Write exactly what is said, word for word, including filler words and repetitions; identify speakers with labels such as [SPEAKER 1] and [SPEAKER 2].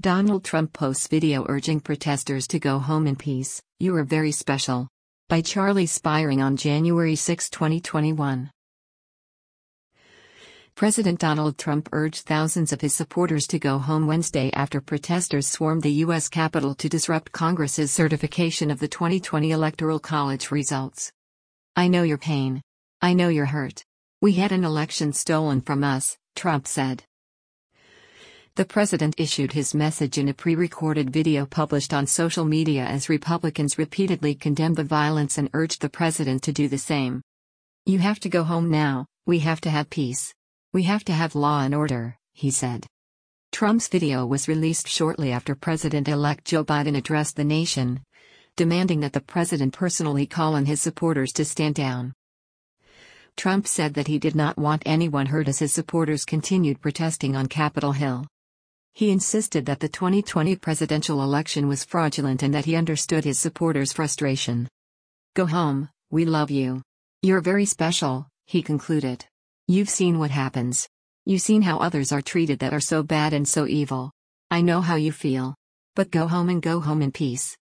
[SPEAKER 1] Donald Trump posts video urging protesters to go home in peace. "You are very special." By Charlie Spiring on January sixth, twenty twenty-one. President Donald Trump urged thousands of his supporters to go home Wednesday after protesters swarmed the U S Capitol to disrupt Congress's certification of the twenty twenty Electoral College results. "I know your pain. I know you're hurt. We had an election stolen from us," Trump said. The president issued his message in a pre-recorded video published on social media as Republicans repeatedly condemned the violence and urged the president to do the same. "You have to go home now. We have to have peace. We have to have law and order," he said. Trump's video was released shortly after President-elect Joe Biden addressed the nation, demanding that the president personally call on his supporters to stand down. Trump said that he did not want anyone hurt as his supporters continued protesting on Capitol Hill. He insisted that the twenty twenty presidential election was fraudulent and that he understood his supporters' frustration. "Go home, we love you. You're very special," he concluded. "You've seen what happens. You've seen how others are treated that are so bad and so evil. I know how you feel. But go home and go home in peace."